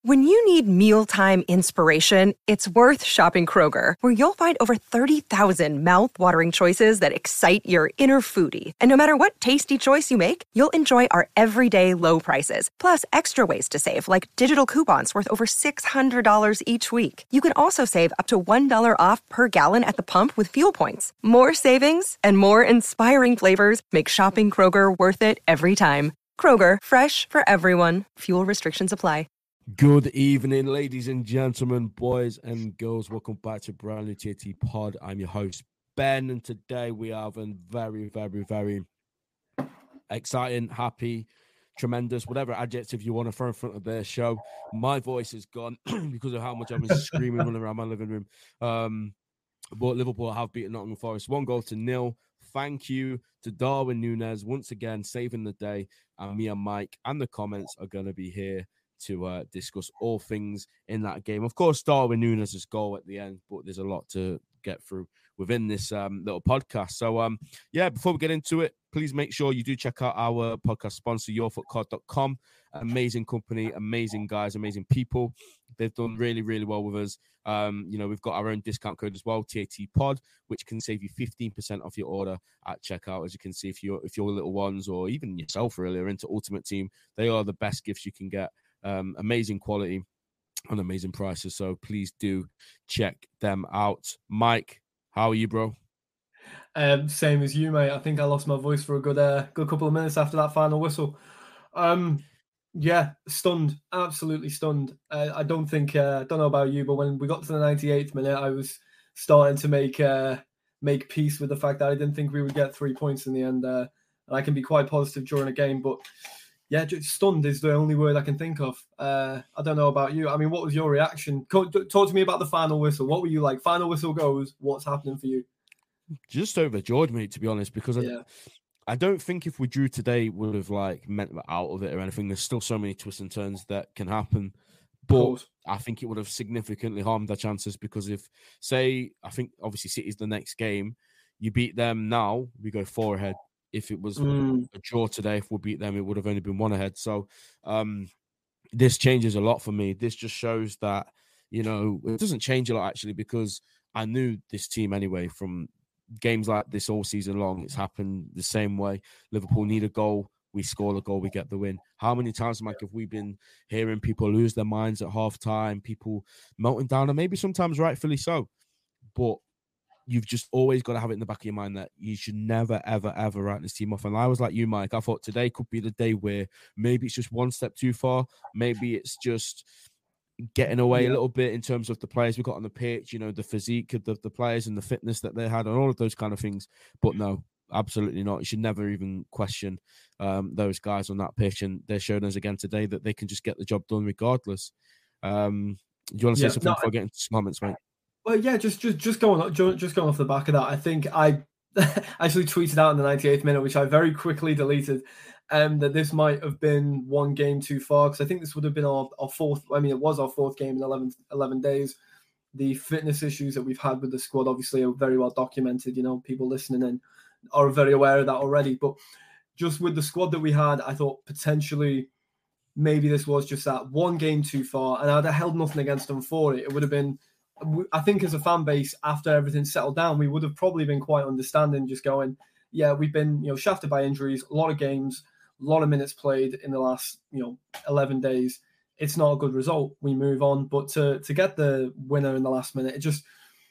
When you need mealtime inspiration, it's worth shopping Kroger, where you'll find over 30,000 mouth-watering choices that excite your inner foodie. And no matter what tasty choice you make, you'll enjoy our everyday low prices, plus extra ways to save, like digital coupons worth over $600 each week. You can also save up to $1 off per gallon at the pump with fuel points. More savings and more inspiring flavors make shopping Kroger worth it every time. Kroger, fresh for everyone. Fuel restrictions apply. Good evening, ladies and gentlemen, boys and girls. Welcome back to Brand New TT Pod. I'm your host, Ben, and today we have a very, very, very exciting, happy, tremendous, whatever adjective you want to throw in front of their show. My voice is gone because of how much I've been screaming running around my living room. But Liverpool have beaten Nottingham Forest 1-0. Thank you to Darwin Núñez once again saving the day. And me and Mike and the comments are going to be here to discuss all things in that game. Of course, Darwin Núñez's goal at the end, but there's a lot to get through within this little podcast. So, before we get into it, please make sure you do check out our podcast sponsor, yourfootcard.com. Amazing company, amazing guys, amazing people. They've done really, really well with us. We've got our own discount code as well, TAT Pod, which can save you 15% off your order at checkout. As you can see, if your little ones or even yourself really are into Ultimate Team, they are the best gifts you can get. Amazing quality and amazing prices. So please do check them out. Mike, how are you, bro? Same as you, mate. I think I lost my voice for a good couple of minutes after that final whistle. Stunned, absolutely stunned. I don't know about you, but when we got to the 98th minute, I was starting to make peace with the fact that I didn't think we would get 3 points in the end. And I can be quite positive during a game, but yeah, just stunned is the only word I can think of. I don't know about you. I mean, what was your reaction? Talk to me about the final whistle. What were you like? Final whistle goes. What's happening for you? Just overjoyed, mate, to be honest, because I don't think if we drew today would have meant we're out of it or anything. There's still so many twists and turns that can happen. But I think it would have significantly harmed our chances because I think obviously City's the next game. You beat them now, we go 4 ahead. If it was a draw today, if we beat them, it would have only been 1 ahead. So this changes a lot for me. This just shows that, it doesn't change a lot, actually, because I knew this team anyway from games like this all season long. It's happened the same way. Liverpool need a goal. We score the goal, we get the win. How many times, Mike, have we been hearing people lose their minds at halftime, people melting down, and maybe sometimes rightfully so. But you've just always got to have it in the back of your mind that you should never, ever, ever write this team off. And I was like you, Mike. I thought today could be the day where maybe it's just one step too far. Maybe it's just getting away a little bit in terms of the players we got on the pitch, the physique of the players and the fitness that they had and all of those kind of things. But no, absolutely not. You should never even question those guys on that pitch. And they're showing us again today that they can just get the job done regardless. Do you want to say something before I get into some comments, mate? Well, yeah, just going off the back of that, I think I actually tweeted out in the 98th minute, which I very quickly deleted, that this might have been one game too far, because I think this would have been our fourth. I mean, it was our 4th game in 11 days. The fitness issues that we've had with the squad obviously are very well documented. People listening in are very aware of that already. But just with the squad that we had, I thought potentially maybe this was just that one game too far, and I'd have held nothing against them for it. It would have been, I think, as a fan base, after everything settled down, we would have probably been quite understanding, just going, yeah, we've been, shafted by injuries, a lot of games, a lot of minutes played in the last, 11 days. It's not a good result. We move on. But to get the winner in the last minute, it just,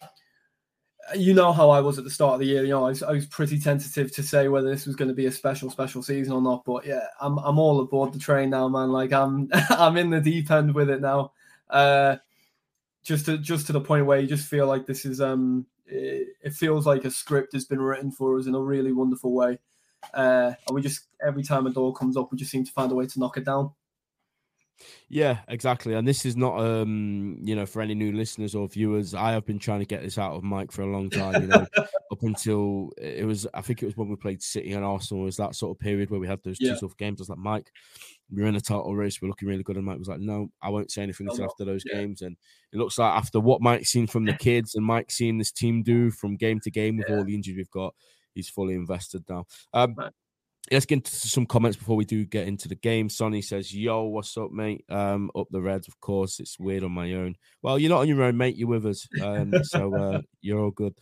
how I was at the start of the year. I was pretty tentative to say whether this was going to be a special season or not. But yeah, I'm all aboard the train now, man. Like I'm in the deep end with it now. Just to the point where you just feel like this is it feels like a script has been written for us in a really wonderful way. And we just, every time a door comes up, we just seem to find a way to knock it down. Yeah, exactly. And this is not, for any new listeners or viewers, I have been trying to get this out of Mike for a long time, up until I think it was when we played City and Arsenal, it was that sort of period where we had those 2 tough games. I was like, Mike, we're in a title race, we're looking really good. And Mike was like, no, I won't say anything until after those games. And it looks like after what Mike's seen from the kids and Mike's seen this team do from game to game with all the injuries we've got, he's fully invested now. let's get into some comments before we do get into the game. Sonny says, yo, what's up, mate? Up the Reds, of course. It's weird on my own. Well, you're not on your own, mate. You're with us. So you're all good.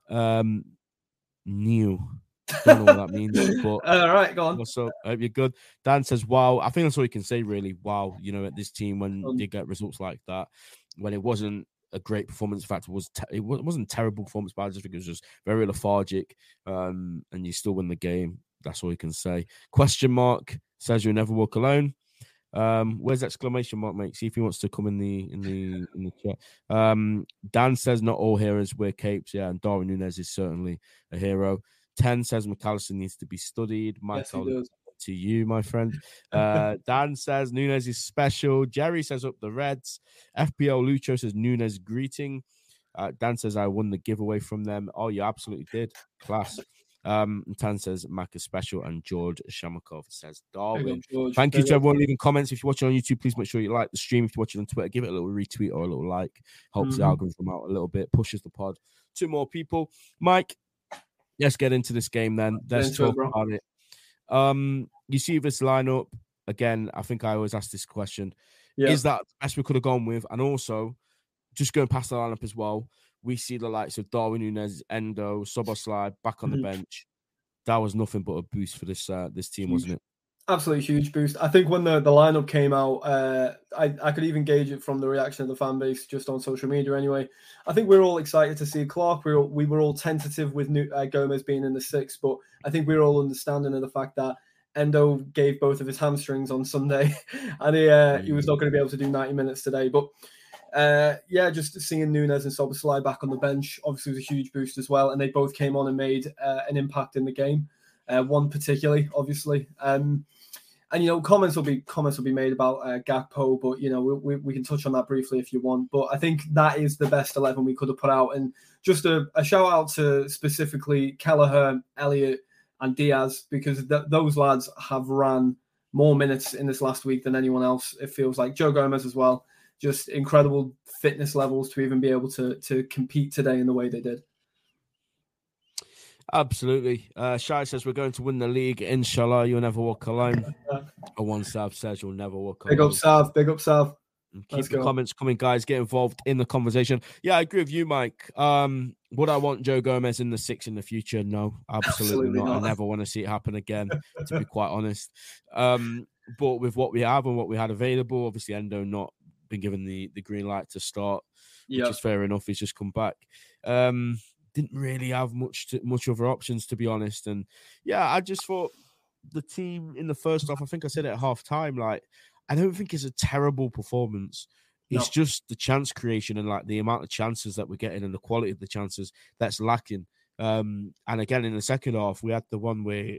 New. Don't know what that means, but all right, go on. What's up? I hope you're good. Dan says, wow. I think that's all you can say, really. Wow. At this team, when you get results like that, when it wasn't a great performance. In fact, it wasn't a terrible performance, but I just think it was just very lethargic. And you still win the game. That's all you can say. Question mark says you'll never walk alone. Where's the exclamation mark, mate? See if he wants to come in the chat. Dan says not all heroes wear capes. Yeah, and Darwin Núñez is certainly a hero. 10 says McAllister needs to be studied. Mike, yes, to you, my friend. Dan says Núñez is special. Jerry says up the Reds. FPL Lucho says Núñez greeting. Dan says I won the giveaway from them. Oh, you absolutely did. Class. Tan says Mac is special, and George Shamakov says Darwin. Thank you to everyone leaving comments. If you're watching on YouTube, please make sure you like the stream. If you're watching on Twitter, give it a little retweet or a little like. Helps the algorithm out a little bit, pushes the pod to more people. Mike, let's get into this game then. Let's talk about it. You see this lineup again. I think I always ask this question: is that the best we could have gone with? And also, just going past the lineup as well, we see the likes of Darwin Núñez, Endo, Szoboszlai back on the bench. That was nothing but a boost for this team, wasn't it? Absolutely huge boost. I think when the lineup came out, I could even gauge it from the reaction of the fan base just on social media anyway. I think we were all excited to see Clark. We were all tentative with Gomez being in the six, but I think we were all understanding of the fact that Endo gave both of his hamstrings on Sunday and he was not going to be able to do 90 minutes today. But just seeing Núñez and Szoboszlai back on the bench obviously was a huge boost as well, and they both came on and made an impact in the game. One particularly, obviously, and comments will be made about Gakpo, but we can touch on that briefly if you want. But I think that is the best 11 we could have put out, and just a shout out to specifically Kelleher, Elliott, and Diaz, because those lads have ran more minutes in this last week than anyone else. It feels like Joe Gomez as well. Just incredible fitness levels to even be able to compete today in the way they did. Absolutely. Shai says we're going to win the league. Inshallah, you'll never walk alone. One Sav says you'll never walk alone. Big up, Sav. Keep the comments coming, guys. Get involved in the conversation. Yeah, I agree with you, Mike. Would I want Joe Gomez in the six in the future? No, absolutely not. I never want to see it happen again, to be quite honest. But with what we have and what we had available, obviously Endo not been given the green light to start, which is fair enough. He's just come back. Didn't really have much other options, to be honest. And yeah, I just thought the team in the first half, I think I said it at half time, like, I don't think it's a terrible performance. It's just the chance creation and like the amount of chances that we're getting and the quality of the chances that's lacking. And again, in the second half, we had the one where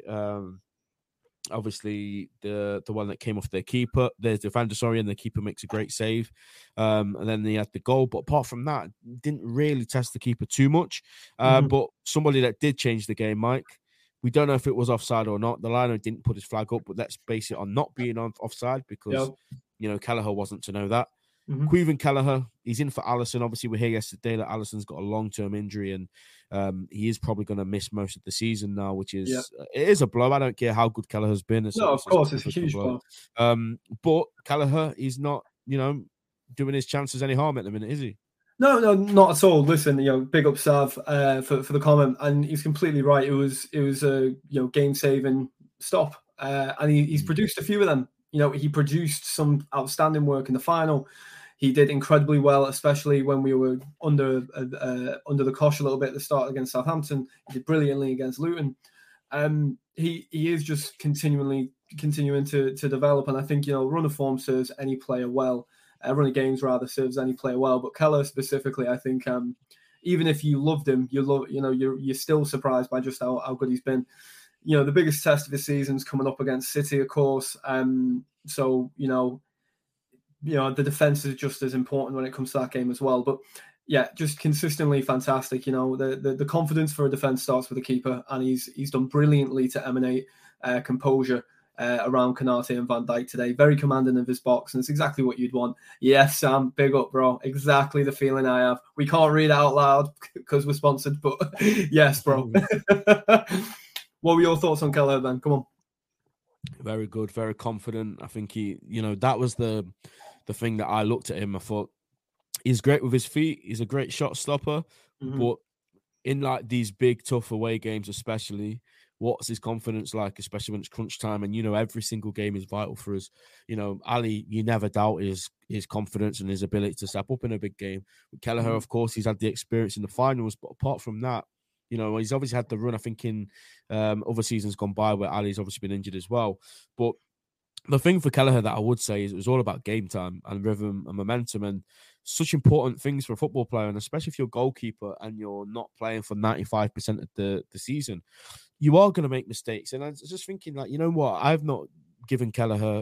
obviously the one that came off their keeper, there's the defender, and the keeper makes a great save. And then they had the goal. But apart from that, didn't really test the keeper too much. But somebody that did change the game, Mike, we don't know if it was offside or not. The liner didn't put his flag up, but let's base it on not being offside because, Kelleher wasn't to know that. Caoimhín Kelleher, he's in for Alisson. Obviously, we hear yesterday that Alisson's got a long-term injury and he is probably going to miss most of the season now, which is it is a blow. I don't care how good Kelleher's been. Of course, it's a huge blow. But Kelleher, he's not, doing his chances any harm at the minute, is he? No, not at all. Listen, big up Sav for the comment, and he's completely right. It was a game-saving stop, and he's produced a few of them. He produced some outstanding work in the final. He did incredibly well, especially when we were under the cosh a little bit at the start against Southampton. He did brilliantly against Luton. He is just continuing to develop, and I think run of form serves any player well. Run of games rather serves any player well, but Kelleher specifically, I think, even if you loved him, you're still surprised by just how good he's been. The biggest test of his season's coming up against City, of course. So the defense is just as important when it comes to that game as well. But yeah, just consistently fantastic. The confidence for a defense starts with the keeper, and he's done brilliantly to emanate composure around Konate and Van Dijk today. Very commanding of his box, and it's exactly what you'd want. Yes, Sam, big up, bro. Exactly the feeling I have. We can't read it out loud because we're sponsored, but yes, bro. What were your thoughts on Kelleher then? Come on. Very good, very confident. I think that was the thing that I looked at him. I thought he's great with his feet. He's a great shot stopper, but in like these big, tough away games, especially, what's his confidence like, especially when it's crunch time? And every single game is vital for us. Ali, you never doubt his confidence and his ability to step up in a big game. With Kelleher, of course, he's had the experience in the finals, but apart from that, he's obviously had the run, I think, in other seasons gone by where Ali's obviously been injured as well. But the thing for Kelleher that I would say is it was all about game time and rhythm and momentum, and such important things for a football player, and especially if you're a goalkeeper and you're not playing for 95% of the season, you are going to make mistakes. And I was just thinking, like, you know what? I've not given Kelleher,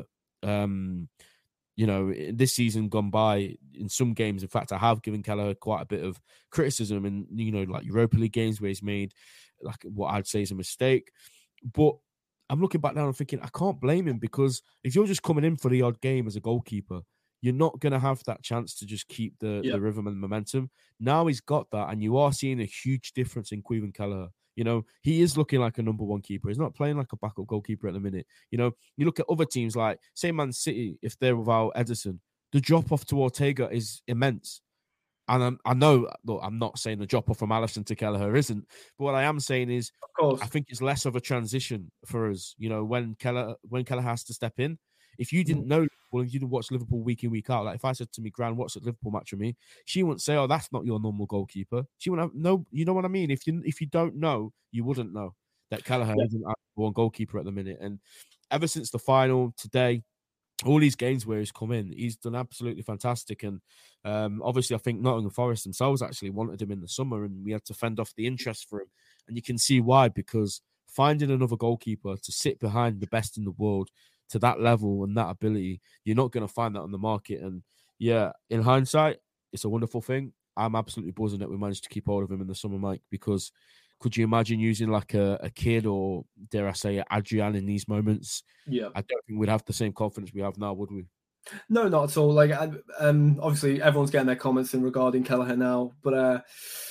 this season gone by, in some games, in fact, I have given Kelleher quite a bit of criticism in, like Europa League games where he's made, like, what I'd say is a mistake. But I'm looking back now and thinking, I can't blame him, because if you're just coming in for the odd game as a goalkeeper, you're not going to have that chance to just keep the rhythm and momentum. Now he's got that, and you are seeing a huge difference in Caoimhin Kelleher. He is looking like a number one keeper. He's not playing like a backup goalkeeper at the minute. You look at other teams like, say, Man City, if they're without Ederson, the drop-off to Ortega is immense. And I know, look, I'm not saying the drop-off from Alisson to Kelleher isn't, but what I am saying is, of course, I think it's less of a transition for us, when Kelleher has to step in. If you didn't know, well, if you didn't watch Liverpool week in, week out, like if I said to me, Gran, what's a Liverpool match with me? She wouldn't say, oh, that's not your normal goalkeeper. She wouldn't have, no, you know what I mean? If you don't know, you wouldn't know that Kelleher isn't one goalkeeper at the minute. And ever since the final today, all these games where he's come in, he's done absolutely fantastic. And obviously, I think Nottingham Forest themselves actually wanted him in the summer, and we had to fend off the interest for him. And you can see why, because finding another goalkeeper to sit behind the best in the world to that level and that ability, you're not going to find that on the market. And yeah, in hindsight, it's a wonderful thing. I'm absolutely buzzing that we managed to keep hold of him in the summer, Mike, because could you imagine using like a kid, or dare I say Adrian, in these moments? Yeah, I don't think we'd have the same confidence we have now, would we? No, not at all. Like, obviously, everyone's getting their comments in regarding Kelleher now, but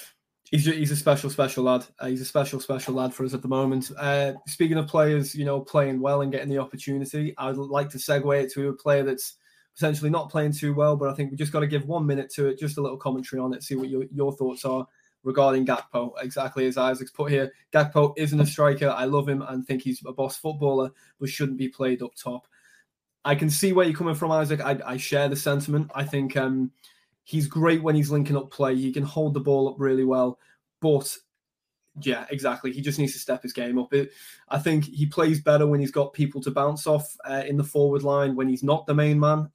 he's a special lad. He's a special lad for us at the moment. Speaking of players, playing well and getting the opportunity, I'd like to segue it to a player that's potentially not playing too well, but I think we just got to give 1 minute to it, just a little commentary on it, see what your thoughts are regarding Gakpo. Exactly as Isaac's put here, Gakpo isn't a striker. I love him and think he's a boss footballer, but shouldn't be played up top. I can see where you're coming from, Isaac. I share the sentiment. I think he's great when he's linking up play. He can hold the ball up really well. But, yeah, exactly. He just needs to step his game up. I think he plays better when he's got people to bounce off in the forward line, when he's not the main man.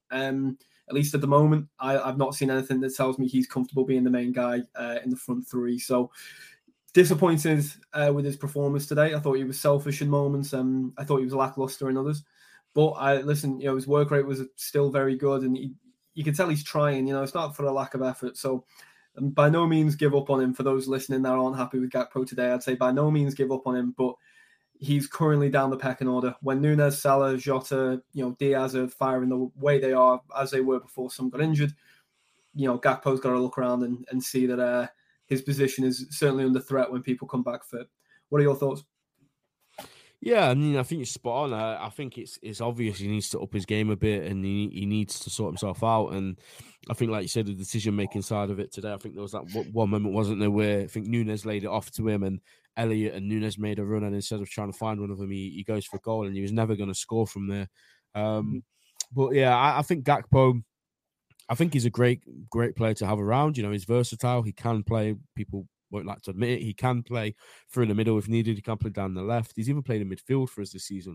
At least at the moment, I've not seen anything that tells me he's comfortable being the main guy in the front three. So, disappointed with his performance today. I thought he was selfish in moments. I thought he was lackluster in others. But his work rate was still very good, and you can tell he's trying. It's not for a lack of effort. So, by no means give up on him. For those listening that aren't happy with Gakpo today, I'd say by no means give up on him. But he's currently down the pecking order. When Nunes, Salah, Jota, Diaz are firing the way they are, as they were before some got injured, Gakpo's got to look around and see that his position is certainly under threat when people come back fit. What are your thoughts? Yeah, I mean, I think you're spot on. I think it's obvious he needs to up his game a bit, and he needs to sort himself out. And I think, like you said, the decision-making side of it today, I think there was that one moment, wasn't there, where I think Nunes laid it off to him, and Elliott and Nunes made a run, and instead of trying to find one of them, he goes for a goal, and he was never going to score from there. But yeah, I think Gakpo, I think he's a great player to have around. He's versatile. He can play. People won't like to admit it. He can play through the middle if needed. He can play down the left. He's even played in midfield for us this season.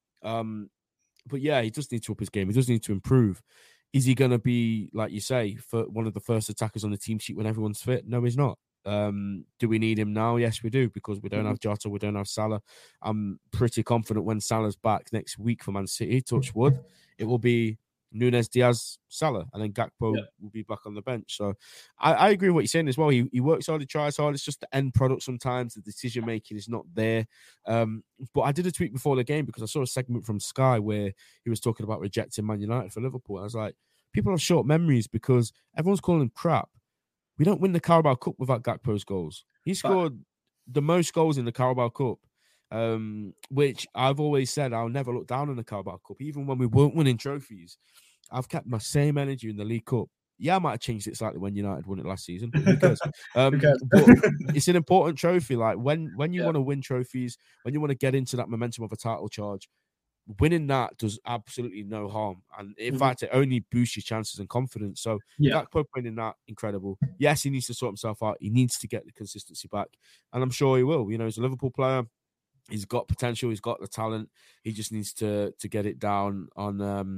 But yeah, he does need to up his game. He does need to improve. Is he going to be, like you say, for one of the first attackers on the team sheet when everyone's fit? No, he's not. Do we need him now? Yes, we do, because we don't have Jota, we don't have Salah. I'm pretty confident when Salah's back next week for Man City, touch wood, it will be Nunes, Diaz, Salah, and then Gakpo will be back on the bench. So I agree with what you're saying as well. He works hard, he tries hard. It's just the end product sometimes. The decision making is not there. But I did a tweet before the game because I saw a segment from Sky where he was talking about rejecting Man United for Liverpool. I was like, people have short memories because everyone's calling him crap. We don't win the Carabao Cup without Gakpo's goals. He scored the most goals in the Carabao Cup. which I've always said I'll never look down on the Carabao Cup, even when we weren't winning trophies. I've kept my same energy in the League Cup. Yeah, I might have changed it slightly when United won it last season, but who cares? But it's an important trophy. Like when you want to win trophies, when you want to get into that momentum of a title charge, winning that does absolutely no harm. And in fact, it only boosts your chances and confidence. So Gakpo winning that, incredible. Yes, he needs to sort himself out. He needs to get the consistency back. And I'm sure he will. You know, he's a Liverpool player. He's got potential. He's got the talent. He just needs to get it down on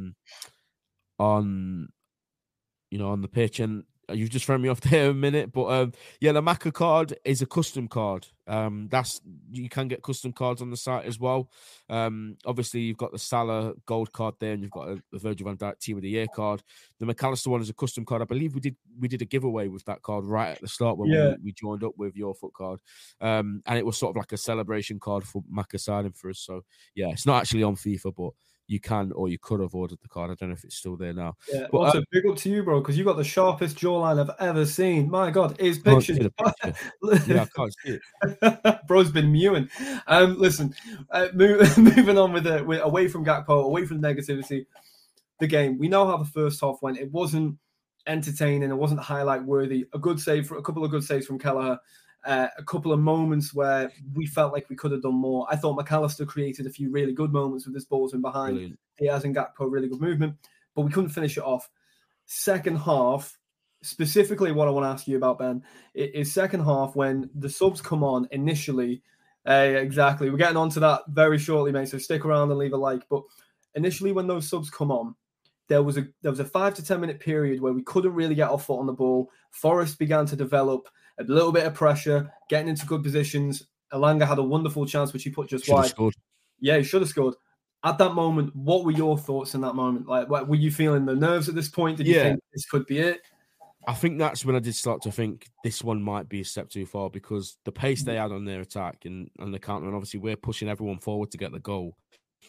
the pitch. And you've just thrown me off there a minute, but the Maka card is a custom card. You can get custom cards on the site as well. Obviously, you've got the Salah gold card there, and you've got the Virgil van Dijk Team of the Year card. The McAllister one is a custom card. I believe we did a giveaway with that card right at the start when we joined up with Your Foot card, and it was sort of like a celebration card for Maka signing for us. So yeah, it's not actually on FIFA, but you can or you could have ordered the card. I don't know if it's still there now. Yeah, but also big up to you, bro, because you got the sharpest jawline I've ever seen. My God, his pictures. Yeah, I can't see it. Bro's been mewing. Listen, moving on with away from Gakpo, away from negativity. The game. We know how the first half went. It wasn't entertaining. It wasn't highlight worthy. A couple of good saves from Kelleher. A couple of moments where we felt like we could have done more. I thought McAllister created a few really good moments with his balls in behind. Brilliant. Diaz and Gakpo, really good movement, but we couldn't finish it off. Second half, specifically what I want to ask you about, Ben, is second half when the subs come on initially. Exactly. We're getting onto that very shortly, mate, so stick around and leave a like. But initially when those subs come on, there was a 5 to 10 minute period where we couldn't really get our foot on the ball. Forest began to develop a little bit of pressure, getting into good positions. Elanga had a wonderful chance, which he put just wide. Scored. Yeah, he should have scored. At that moment, what were your thoughts in that moment? Like, were you feeling the nerves at this point? Did you think this could be it? I think that's when I did start to think this one might be a step too far, because the pace they had on their attack and the counter, and obviously we're pushing everyone forward to get the goal.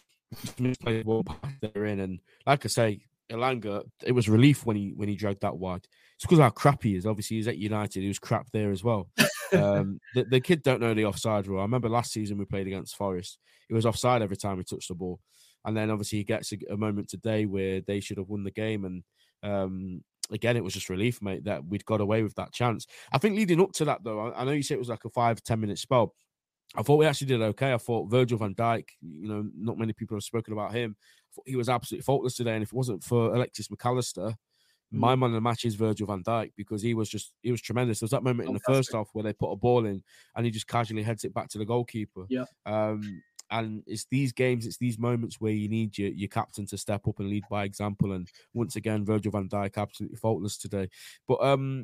They're in, and like I say, Elanga, it was relief when he dragged that wide. It's because of how crap he is. Obviously, he's at United. He was crap there as well. The kid don't know the offside rule. I remember last season we played against Forest. He was offside every time he touched the ball. And then obviously he gets a moment today where they should have won the game. And again, it was just relief, mate, that we'd got away with that chance. I think leading up to that, though, I know you said it was like a 5-10 minute spell. I thought we actually did okay. I thought Virgil van Dijk, not many people have spoken about him. I thought he was absolutely faultless today. And if it wasn't for Alexis McAllister, my man of the match is Virgil van Dijk, because he was tremendous. There was that moment in the first half where they put a ball in and he just casually heads it back to the goalkeeper. Yeah. And it's these games, it's these moments where you need your captain to step up and lead by example. And once again, Virgil van Dijk absolutely faultless today. But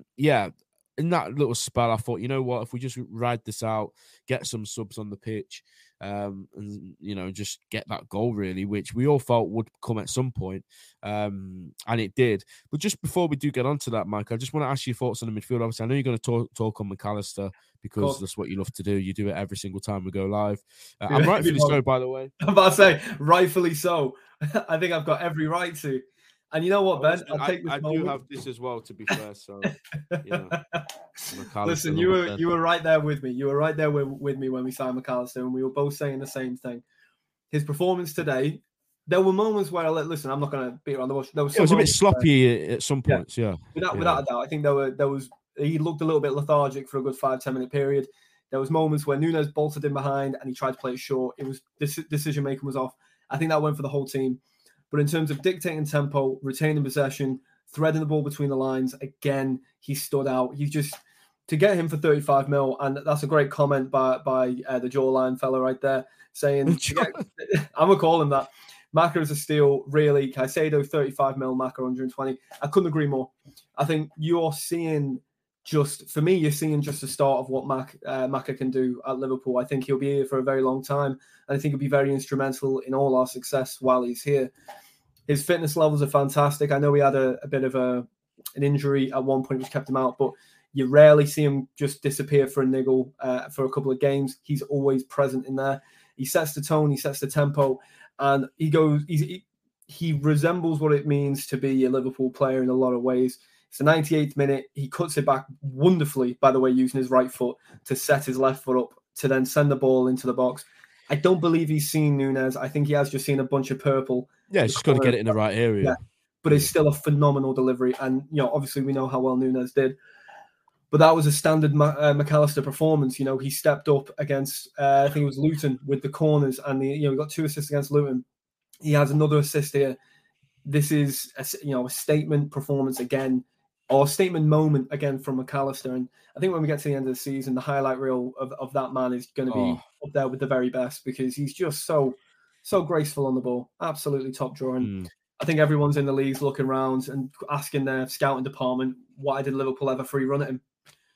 in that little spell, I thought, you know what, if we just ride this out, get some subs on the pitch, and just get that goal, really, which we all felt would come at some point, and it did. But just before we do get onto that, Mike, I just want to ask your thoughts on the midfield. Obviously, I know you're going to talk on McAllister, because that's what you love to do. You do it every single time we go live. I'm rightfully so, by the way. I'm about to say, rightfully so. I think I've got every right to. And you know what, Ben? I do have this as well, to be fair. So, listen, you were right there with me. You were right there with me when we signed McAllister, and we were both saying the same thing. His performance today, there were moments where I'm not going to beat around the bush. It was a bit sloppy at some points, Without a doubt, I think he looked a little bit lethargic for a good 5-10 minute period. There was moments where Nunes bolted in behind and he tried to play it short. It was decision making was off. I think that went for the whole team. But in terms of dictating tempo, retaining possession, threading the ball between the lines, again, he stood out. He's just, to get him for 35 mil, and that's a great comment by the jawline fella right there, saying, I'm going to call him that. Maka is a steal, really. Caicedo, 35 mil, Maka 120. I couldn't agree more. I think you're seeing you're seeing just the start of what Maka can do at Liverpool. I think he'll be here for a very long time, and I think he'll be very instrumental in all our success while he's here. His fitness levels are fantastic. I know he had a bit of an injury at one point which kept him out, but you rarely see him just disappear for a niggle for a couple of games. He's always present in there. He sets the tone, he sets the tempo, and he resembles what it means to be a Liverpool player in a lot of ways. It's the 98th minute. He cuts it back wonderfully, by the way, using his right foot to set his left foot up to then send the ball into the box. I don't believe he's seen Nunez. I think he has just seen a bunch of purple. Yeah, he's just got to get it in the right area. Yeah. But it's still a phenomenal delivery. And, obviously we know how well Nunez did. But that was a standard McAllister performance. He stepped up against, I think it was Luton with the corners. And, he got 2 assists against Luton. He has another assist here. This is, a statement performance again, or a statement moment again from McAllister. And I think when we get to the end of the season, the highlight reel of that man is going to be up there with the very best, because he's just so graceful on the ball. Absolutely top drawing. I think everyone's in the leagues looking around and asking their scouting department, why did Liverpool ever free run at him?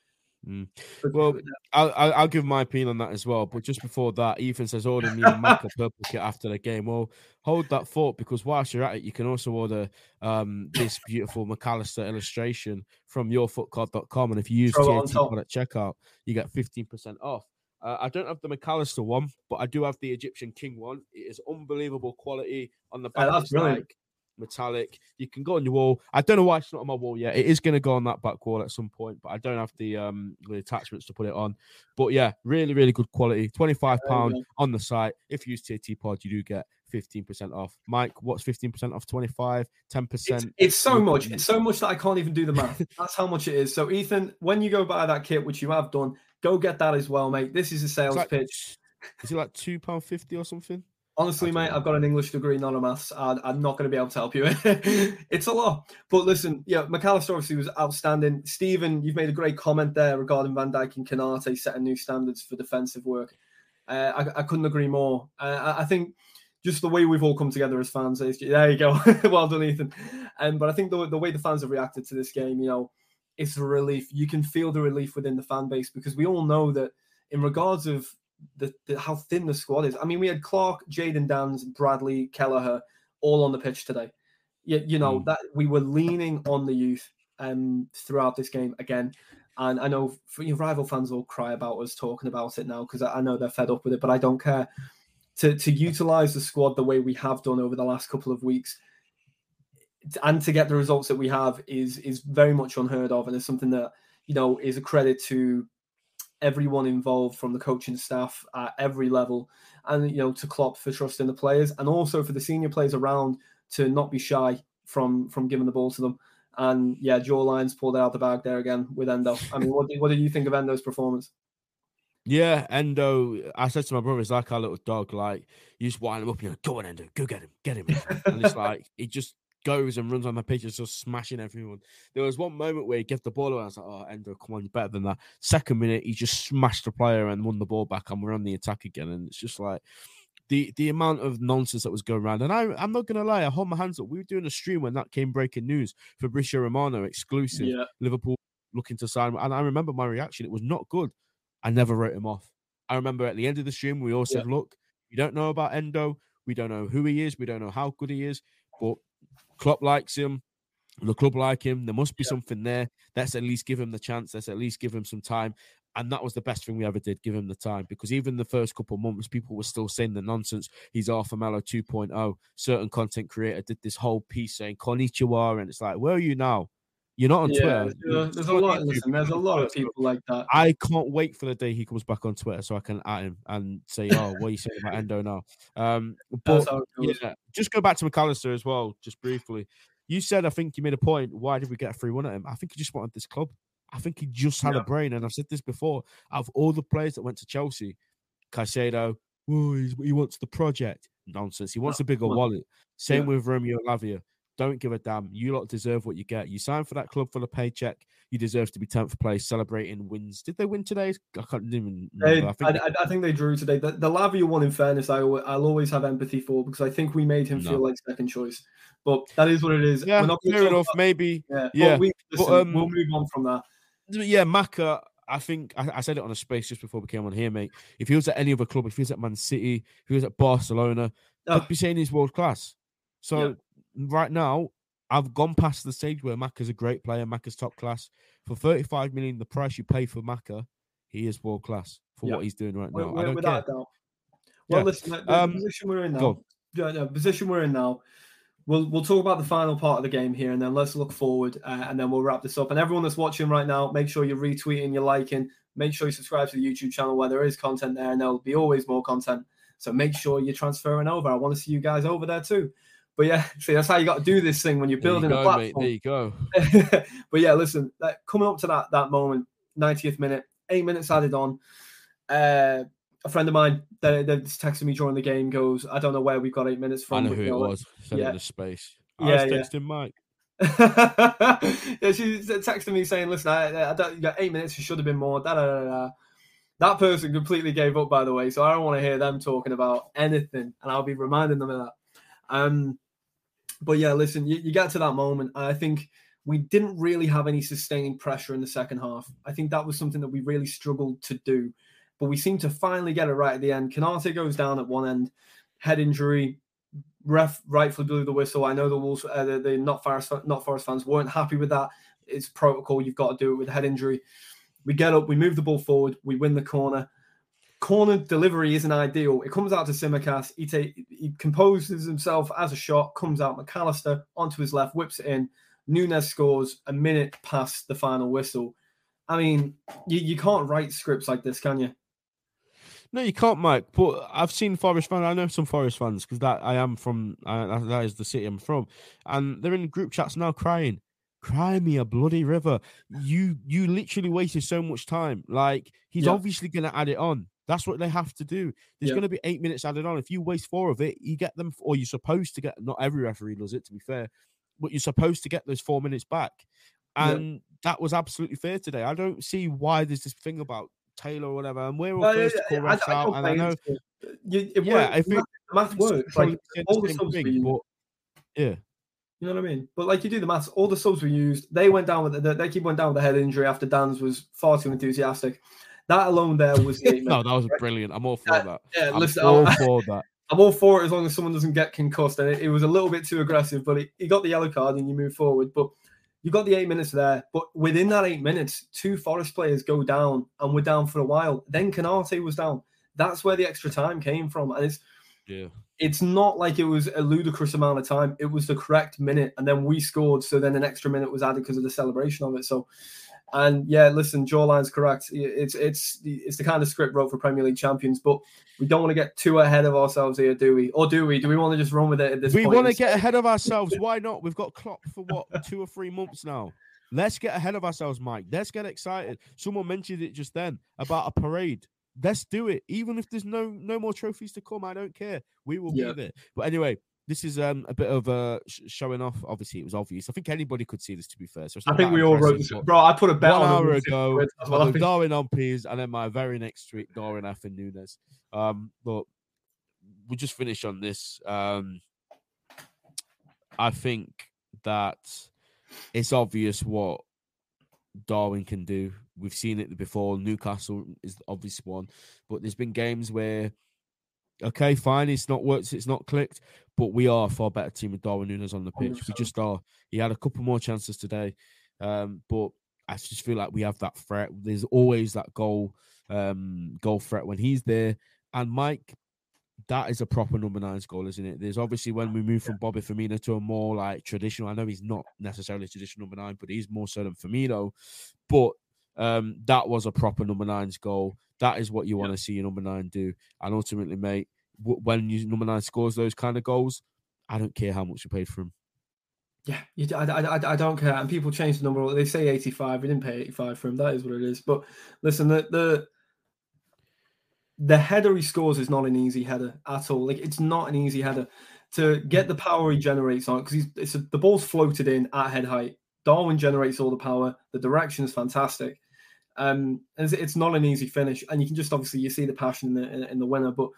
Well, I'll give my opinion on that as well. But just before that, Ethan says order me and Mac a purple kit after the game. Well, hold that thought, because whilst you're at it, you can also order this beautiful McAllister illustration from yourfootcard.com. And if you use TAT at checkout, you get 15% off. I don't have the McAllister one, but I do have the Egyptian King one. It is unbelievable quality on the back. That's brilliant. Metallic. You can go on your wall. I don't know why it's not on my wall yet. It is going to go on that back wall at some point, but I don't have the attachments to put it on. But yeah, really, really good quality. £25 on the site. If you use TAT Pod, you do get 15% off. Mike, what's 15% off 25? 10%? It's so much. It's so much that I can't even do the math. That's how much it is. So Ethan, when you go buy that kit, which you have done, go get that as well, mate. This is a sales pitch. Is it like £2.50 or something? Honestly, mate, I've got an English degree, not a maths. I'm not going to be able to help you. It's a lot. But listen, McAllister obviously was outstanding. Stephen, you've made a great comment there regarding Van Dijk and Konate setting new standards for defensive work. I couldn't agree more. I think just the way we've all come together as fans, there you go. Well done, Ethan. But I think the way the fans have reacted to this game, it's a relief. You can feel the relief within the fan base, because we all know that in regards of how thin the squad is. I mean, we had Clark, Jadon Danns, Bradley, Kelleher all on the pitch today. That we were leaning on the youth throughout this game again. And I know rival fans will cry about us talking about it now, because I know they're fed up with it, but I don't care. To utilize the squad the way we have done over the last couple of weeks and to get the results that we have is very much unheard of. And it's something that, is a credit to everyone involved, from the coaching staff at every level, and to Klopp for trusting the players, and also for the senior players around to not be shy from giving the ball to them. And Joe Lyons pulled out the bag there again with Endo. I mean, what did you think of Endo's performance? Yeah, Endo, I said to my brother, it's like our little dog. Like, you just wind him up and you're like, go on, Endo, go get him. And it's like, he just goes and runs on the pitch and just smashing everyone. There was one moment where he gave the ball away. I was like, oh, Endo, come on, you're better than that. Second minute, he just smashed the player and won the ball back, and we're on the attack again. And it's just like the amount of nonsense that was going around. And I'm not going to lie, I hold my hands up. We were doing a stream when that came breaking news. Fabrizio Romano, exclusive. Yeah. Liverpool looking to sign. And I remember my reaction. It was not good. I never wrote him off. I remember at the end of the stream, we all said, look, we don't know about Endo. We don't know who he is. We don't know how good he is. But Klopp likes him. The club like him. There must be something there. Let's at least give him the chance. Let's at least give him some time. And that was the best thing we ever did, give him the time. Because even the first couple of months, people were still saying the nonsense. He's Arthur Melo 2.0. Certain content creator did this whole piece saying, Konnichiwa. And it's like, where are you now? You're not on Twitter. There's a lot. Listen, there's a lot of people like that. I can't wait for the day he comes back on Twitter so I can at him and say, "Oh, what are you saying about Endo now?" But just go back to McAllister as well, just briefly. You said, I think you made a point. Why did we get a 3-1 at him? I think he just wanted this club. I think he just had a brain, and I've said this before. Out of all the players that went to Chelsea, Caicedo, he wants the project. Nonsense. He wants a bigger wallet. Same with Romeo Lavia. Don't give a damn. You lot deserve what you get. You signed for that club for the paycheck. You deserve to be 10th place, celebrating wins. Did they win today? I can't even remember. I think they drew today. The Lavia one, in fairness, I'll always have empathy for, because I think we made him feel like second choice. But that is what it is. Yeah, fair enough. Maybe. Yeah. We'll move on from that. Yeah, Maka, I think I said it on a space just before we came on here, mate. If he was at any other club, if he was at Man City, if he was at Barcelona, I'd be saying he's world class. So right now, I've gone past the stage where Maka's a great player, Maka's top class. For 35 million, the price you pay for Maka, he is world class for what he's doing right now. I don't care. Well, listen, the position we're in now. Position we're in now. We'll talk about the final part of the game here, and then let's look forward, and then we'll wrap this up. And everyone that's watching right now, make sure you're retweeting, you're liking. Make sure you subscribe to the YouTube channel where there is content there, and there'll be always more content. So make sure you're transferring over. I want to see you guys over there too. But yeah, see, that's how you got to do this thing when you're building a platform. Mate. There you go. But yeah, listen, coming up to that moment, 90th minute, 8 minutes added on. A friend of mine that texted me during the game goes, I don't know where we've got 8 minutes from. I know who it was. Send it to space. I was texting Mike. Yeah, she texted me saying, listen, I don't, you got 8 minutes, it should have been more. That person completely gave up, by the way, so I don't want to hear them talking about anything, and I'll be reminding them of that. But yeah, listen, you get to that moment, and I think we didn't really have any sustained pressure in the second half. I think that was something that we really struggled to do, but we seemed to finally get it right at the end. Konate goes down at one end, head injury. Ref rightfully blew the whistle. I know the Wolves, the not Forest fans weren't happy with that. It's protocol. You've got to do it with a head injury. We get up, we move the ball forward, we win the corner. Corner delivery isn't ideal. It comes out to Tsimikas. He composes himself as a shot, comes out McAllister onto his left, whips it in. Nunes scores a minute past the final whistle. I mean, you can't write scripts like this, can you? No, you can't, Mike. But I've seen Forest fans. I know some Forest fans because that is the city I'm from, and they're in group chats now crying. Cry me a bloody river. You literally wasted so much time. Like, he's obviously going to add it on. That's what they have to do. There's going to be 8 minutes added on. If you waste 4 of it, you get them, or you're supposed to get, not every referee does it, to be fair, but you're supposed to get those 4 minutes back. And that was absolutely fair today. I don't see why there's this thing about Taylor or whatever, and we're all first to call refs out. And I know, the math works. Like, all the subs were used. Yeah. You know what I mean? But like, you do the maths, all the subs were used. They went down with they keep went down with the head injury after Dan's was far too enthusiastic. That alone there was no, that was brilliant. I'm all for that. Yeah, listen, all for that. I'm all for it as long as someone doesn't get concussed. And it was a little bit too aggressive, but he got the yellow card and you move forward. But you got the 8 minutes there. But within that 8 minutes, 2 Forest players go down and we're down for a while. Then Konate was down. That's where the extra time came from. And it's not like it was a ludicrous amount of time. It was the correct minute. And then we scored. So then an extra minute was added because of the celebration of it. So, and yeah, listen, Jawline's correct. It's the kind of script wrote for Premier League champions, but we don't want to get too ahead of ourselves here, do we? Or do we? Do we want to just run with it at this point? We want to get ahead of ourselves. Why not? We've got Klopp for 2 or 3 months now. Let's get ahead of ourselves, Mike. Let's get excited. Someone mentioned it just then about a parade. Let's do it. Even if there's no more trophies to come, I don't care. We will be there. But anyway, this is a bit of showing off. Obviously, it was obvious. I think anybody could see this, to be fair. So I think we all wrote this. Bro, I put a bet 1 hour ago. Darwin on Peas, and then my very next tweet, Darwin F. and Nunes. But we'll just finish on this. I think that it's obvious what Darwin can do. We've seen it before. Newcastle is the obvious one. But there's been games where, okay, fine, it's not worked, it's not clicked, but we are a far better team with Darwin Nunes on the pitch. 100%. We just are. He had a couple more chances today, but I just feel like we have that threat. There's always that goal threat when he's there. And Mike, that is a proper number 9's goal, isn't it? There's obviously when we move from Bobby Firmino to a more like traditional. I know he's not necessarily a traditional number 9, but he's more so than Firmino. But that was a proper number 9's goal. That is what you want to see your number 9 do. And ultimately, mate, when your number 9 scores those kind of goals, I don't care how much you paid for him. Yeah, I don't care. And people change the number. They say 85. We didn't pay 85 for him. That is what it is. But listen, the header he scores is not an easy header at all. Like, it's not an easy header. To get the power he generates on, because the ball's floated in at head height. Darwin generates all the power. The direction is fantastic. And it's not an easy finish, and you can just obviously you see the passion in the winner. But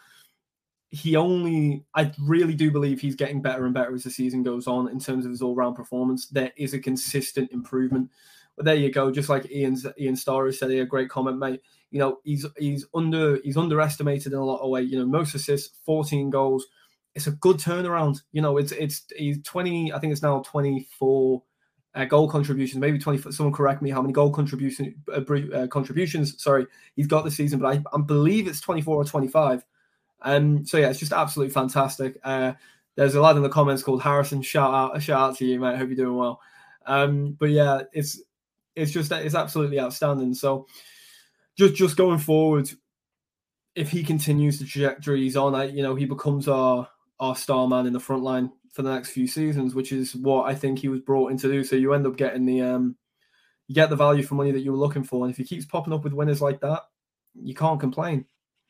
I really do believe he's getting better and better as the season goes on in terms of his all-round performance. There is a consistent improvement. But there you go. Just like Ian Starr has said, a great comment, mate. You know, he's underestimated in a lot of ways. You know, most assists, 14 goals. It's a good turnaround. You know, he's 20. I think it's now 24. Goal contributions, maybe 20. Someone correct me how many goal contributions. Sorry, he's got this season, but I believe it's 24 or 25. So yeah, it's just absolutely fantastic. There's a lad in the comments called Harrison. Shout out to you, mate. Hope you're doing well. But yeah, it's absolutely outstanding. So just going forward, if he continues the trajectory he's on, he becomes our star man in the front line for the next few seasons, which is what I think he was brought in to do. So you end up getting you get the value for money that you were looking for. And if he keeps popping up with winners like that, you can't complain.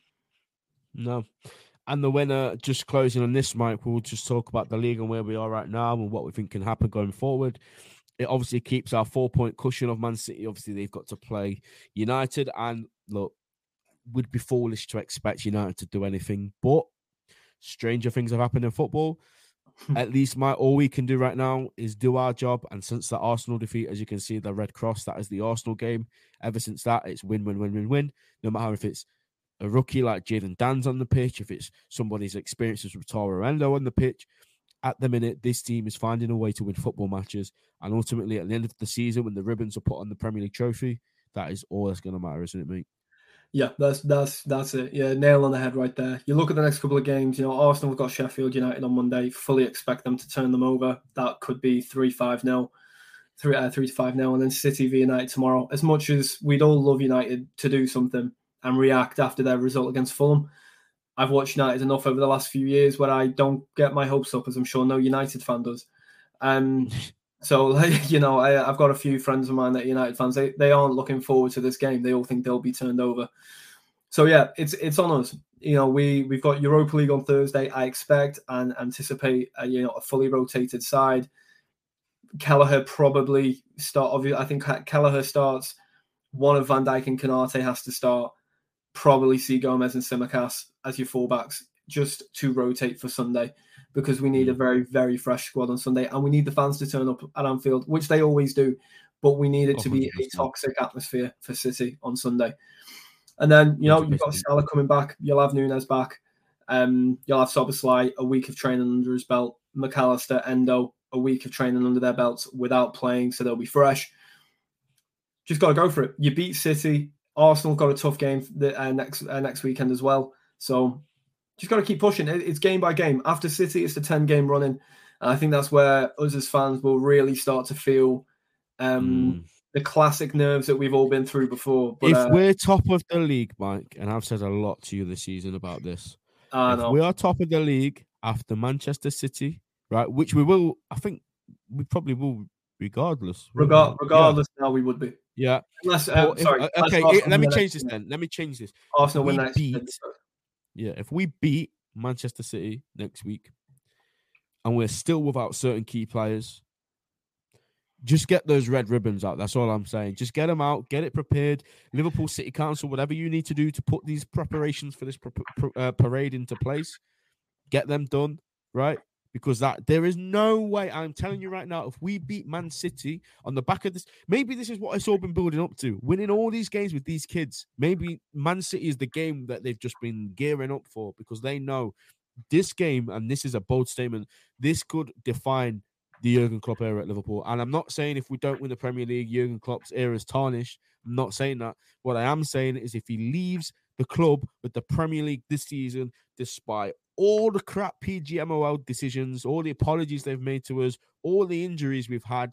No. And the winner, just closing on this, Mike, we'll just talk about the league and where we are right now and what we think can happen going forward. It obviously keeps our 4-point cushion of Man City. Obviously, they've got to play United. And look, we'd be foolish to expect United to do anything, but stranger things have happened in football. At least, Mike, all we can do right now is do our job. And since the Arsenal defeat, as you can see, the Red Cross, that is the Arsenal game. Ever since that, it's win, win, win, win, win. No matter if it's a rookie like Jadon Dan's on the pitch, if it's somebody's experiences with Taro Endo on the pitch, at the minute, this team is finding a way to win football matches. And ultimately, at the end of the season, when the ribbons are put on the Premier League trophy, that is all that's going to matter, isn't it, mate? Yeah, that's it. Yeah, nail on the head right there. You look at the next couple of games, Arsenal have got Sheffield United on Monday. Fully expect them to turn them over. That could be 3-5-0. 3-5-0, and then City v United tomorrow. As much as we'd all love United to do something and react after their result against Fulham, I've watched United enough over the last few years where I don't get my hopes up, as I'm sure no United fan does. So, I've got a few friends of mine that are United fans. They aren't looking forward to this game. They all think they'll be turned over. So, yeah, it's on us. We've got Europa League on Thursday. I expect and anticipate a fully rotated side. Kelleher probably start. I think Kelleher starts. One of Van Dijk and Konate has to start. Probably see Gomez and Tsimikas as your fullbacks just to rotate for Sunday, because we need a very, very fresh squad on Sunday, and we need the fans to turn up at Anfield, which they always do, but we need it to be a toxic atmosphere for City on Sunday. And then, you've got Salah coming back, you'll have Nunes back, you'll have Szoboszlai, a week of training under his belt, McAllister, Endo, a week of training under their belts without playing, so they'll be fresh. Just got to go for it. You beat City. Arsenal got a tough game next weekend as well. So just got to keep pushing. It's game by game. After City, it's the 10-game running. And I think that's where us as fans will really start to feel the classic nerves that we've all been through before. But, if we're top of the league, Mike, and I've said a lot to you this season about this, if we are top of the league after Manchester City, right, which we will, I think we probably will regardless. Regardless, now we would be. Yeah. Unless, let me change this then. Let me change this. Arsenal win next. Yeah, if we beat Manchester City next week and we're still without certain key players, just get those red ribbons out. That's all I'm saying. Just get them out, get it prepared. Liverpool City Council, whatever you need to do to put these preparations for this parade into place, get them done, right? Because there is no way, I'm telling you right now, if we beat Man City on the back of this, maybe this is what it's all been building up to. Winning all these games with these kids. Maybe Man City is the game that they've just been gearing up for, because they know this game, and this is a bold statement, this could define the Jurgen Klopp era at Liverpool. And I'm not saying if we don't win the Premier League, Jurgen Klopp's era is tarnished. I'm not saying that. What I am saying is if he leaves the club with the Premier League this season, despite all the crap PGMOL decisions, all the apologies they've made to us, all the injuries we've had,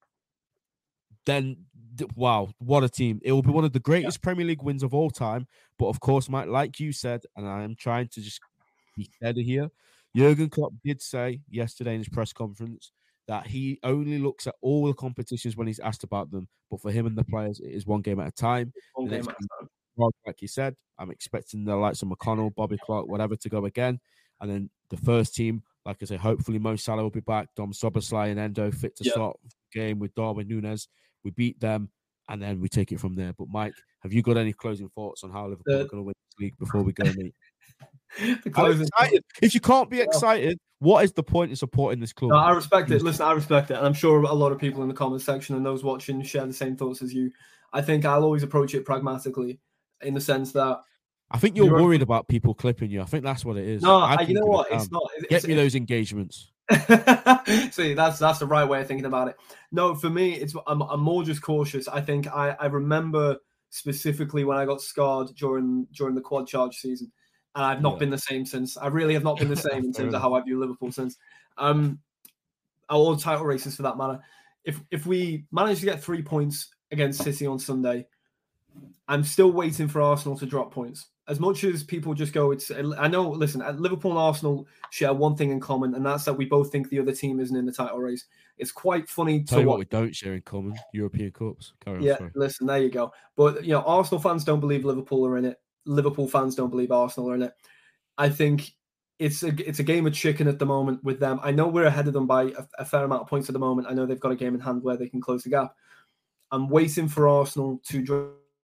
then, wow, what a team. It will be one of the greatest Premier League wins of all time. But, of course, Mike, like you said, and I am trying to just be steady here, Jurgen Klopp did say yesterday in his press conference that he only looks at all the competitions when he's asked about them. But for him and the players, it is one game at a time. Like you said, I'm expecting the likes of McConnell, Bobby Clark, whatever to go again. And then the first team, like I say, hopefully Mo Salah will be back. Dom Szoboszlai and Endo fit to start the game with Darwin Núñez. We beat them, and then we take it from there. But Mike, have you got any closing thoughts on how Liverpool are going to win this league before we go, mate? If you can't be excited, what is the point in supporting this club? No, I respect it. Listen, I respect it. And I'm sure a lot of people in the comment section and those watching share the same thoughts as you. I think I'll always approach it pragmatically, in the sense that I think you're worried about people clipping you. I think that's what it is. No, you know what? It's not. Get me those engagements. See, that's the right way of thinking about it. No, for me, I'm more just cautious. I think I remember specifically when I got scarred during the quad charge season, and I've not been the same since. I really have not been the same in terms of how I view Liverpool since. All title races for that matter. If we manage to get 3 points against City on Sunday, I'm still waiting for Arsenal to drop points. as much as people just go, I know, listen, Liverpool and Arsenal share one thing in common, and that's that we both think the other team isn't in the title race. It's quite funny to what we don't share in common: European Cups. Listen, there you go. But Arsenal fans don't believe Liverpool are in it. Liverpool fans don't believe Arsenal are in it. I think it's a game of chicken at the moment with them. I know we're ahead of them by a fair amount of points at the moment. I know they've got a game in hand where they can close the gap. I'm waiting for Arsenal to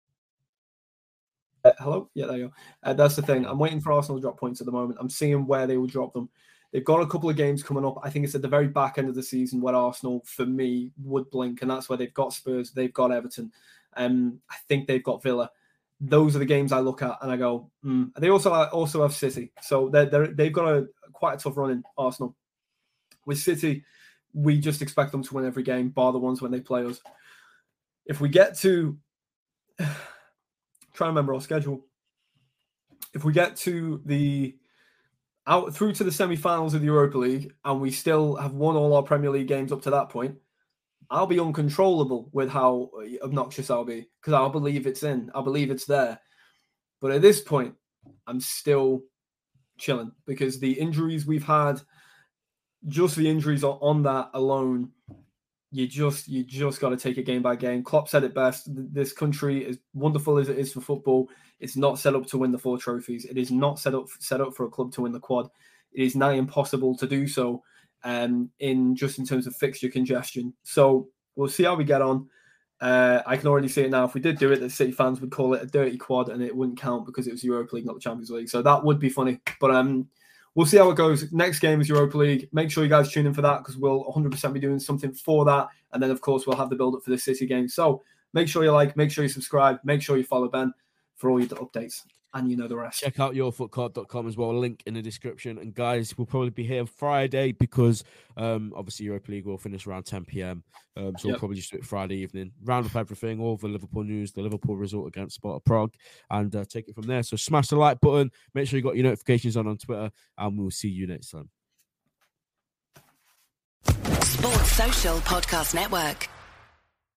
hello? Yeah, there you go. That's the thing. I'm waiting for Arsenal to drop points at the moment. I'm seeing where they will drop them. They've got a couple of games coming up. I think it's at the very back end of the season where Arsenal, for me, would blink, and that's where they've got Spurs, they've got Everton. I think they've got Villa. Those are the games I look at and I go, They also have City. So they've got quite a tough run in Arsenal. With City, we just expect them to win every game, bar the ones when they play us. If we get to... try and remember our schedule. If we get to through to the semi-finals of the Europa League and we still have won all our Premier League games up to that point, I'll be uncontrollable with how obnoxious I'll be because I'll believe it's in. I believe it's there. But at this point, I'm still chilling because the injuries we've had, just the injuries on that alone, you just got to take it game by game. Klopp said it best. This country, as wonderful as it is for football, it's not set up to win the 4 trophies. It is not set up for a club to win the quad. It is nigh impossible to do so in terms of fixture congestion. So we'll see how we get on. I can already see it now. If we did do it, the City fans would call it a dirty quad and it wouldn't count because it was Europa League, not the Champions League. So that would be funny. But we'll see how it goes. Next game is Europa League. Make sure you guys tune in for that because we'll 100% be doing something for that. And then, of course, we'll have the build-up for the City game. So make sure you like, make sure you subscribe, make sure you follow Ben for all your updates. And you know the rest. Check out yourfootcard.com as well. Link in the description. And guys, we'll probably be here Friday because obviously Europa League will finish around 10 p.m. We'll probably just do it Friday evening. Round up everything, all the Liverpool news, the Liverpool result against Sparta Prague, and take it from there. So smash the like button. Make sure you got your notifications on Twitter, and we'll see you next time. Sports Social Podcast Network.